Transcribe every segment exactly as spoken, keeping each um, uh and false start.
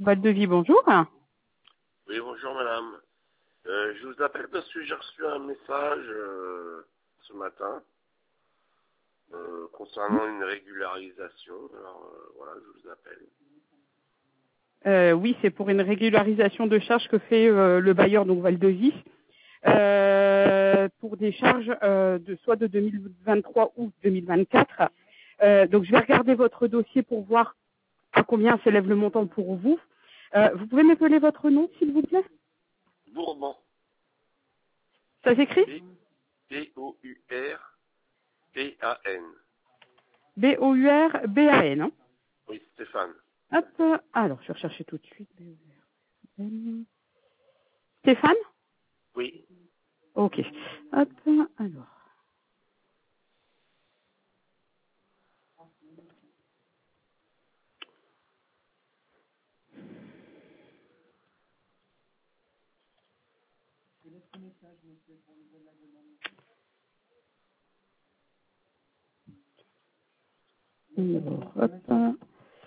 Val-de-Vie, bonjour. Oui, bonjour madame. Euh, je vous appelle parce que j'ai reçu un message euh, ce matin euh, concernant une régularisation. Alors euh, voilà, je vous appelle. Euh, oui, c'est pour une régularisation de charges que fait euh, le bailleur, donc Val-de-Vie, euh, pour des charges euh, de soit de deux mille vingt-trois ou deux mille vingt-quatre. Euh, donc je vais regarder votre dossier pour voir à combien s'élève le montant pour vous. Euh, vous pouvez m'appeler votre nom, s'il vous plaît? Bourbon. Ça s'écrit B O U R P A N. B O U R B A N. Hein. Oui, Stéphane. Hop, alors je vais rechercher tout de suite. B O U R N. Stéphane? Oui. Ok. Hop, alors. Alors, hop.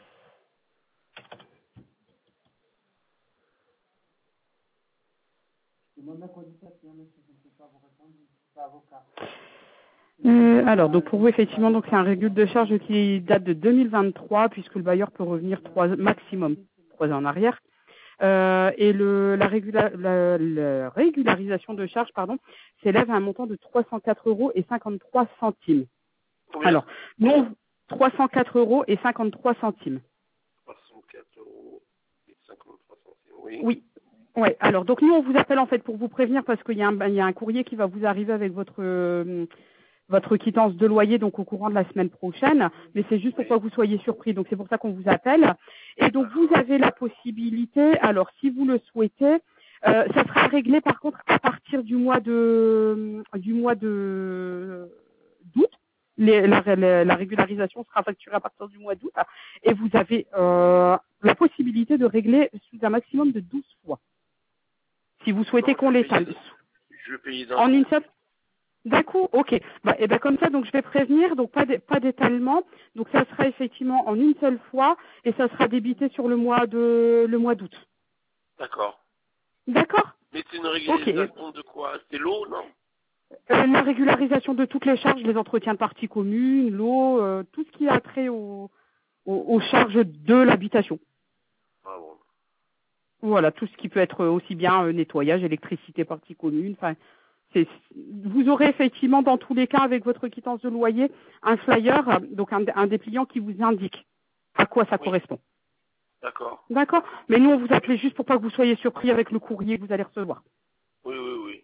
Euh, alors, donc pour vous, effectivement, donc c'est un régule de charge qui date de deux mille vingt-trois, puisque le bailleur peut revenir trois maximum trois ans en arrière. Euh, et le, la, régula- la, la régularisation de charge, pardon, s'élève à un montant de trois cent quatre euros et cinquante-trois centimes. Combien? Alors, non, trois cent quatre euros et cinquante-trois centimes. trois cent quatre euros et cinquante-trois centimes. Oui. Oui. Ouais. Alors, donc nous, on vous appelle en fait pour vous prévenir parce qu'il y a un, il y a un courrier qui va vous arriver avec votre euh, votre quittance de loyer donc au courant de la semaine prochaine, mais c'est juste pour Oui. pas que vous soyez surpris. Donc c'est pour ça qu'on vous appelle. Et donc vous avez la possibilité, alors si vous le souhaitez, euh, ça sera réglé par contre à partir du mois de du mois de d'août. Les- la, la- la régularisation sera facturée à partir du mois d'août et vous avez euh, la possibilité de régler sous un maximum de douze fois. Si vous souhaitez Non, je qu'on vais l'étale payer, je vais payer d'un en une coup. seule. D'un coup, ok. Bah, et ben comme ça, donc je vais prévenir, donc pas d'é- pas d'étalement. Donc ça sera effectivement en une seule fois et ça sera débité sur le mois de le mois d'août. D'accord. D'accord? Mais c'est une Ok. Euh, régularisation de quoi? C'est l'eau, non? la régularisation de toutes les charges, les entretiens de parties communes, l'eau, euh, tout ce qui a trait au- au- aux charges de l'habitation. Ah bon. Voilà, tout ce qui peut être aussi bien euh, nettoyage, électricité, partie commune. Enfin, c'est, vous aurez effectivement dans tous les cas avec votre quittance de loyer un flyer, euh, donc un, un dépliant qui vous indique à quoi ça Oui. correspond. D'accord. D'accord? Mais nous, on vous appelait juste pour pas que vous soyez surpris avec le courrier que vous allez recevoir. Oui, oui, oui.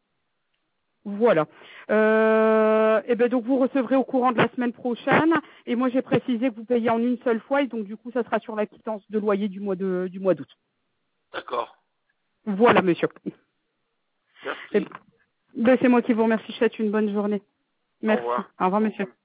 Voilà. Euh, et ben donc vous recevrez au courant de la semaine prochaine. Et moi j'ai précisé que vous payez en une seule fois et donc du coup ça sera sur la quittance de loyer du mois de du mois d'août. D'accord. Voilà, monsieur. Eh Merci. ben, c'est moi qui vous remercie. Je vous souhaite une bonne journée. Au Merci. revoir. Au revoir, monsieur.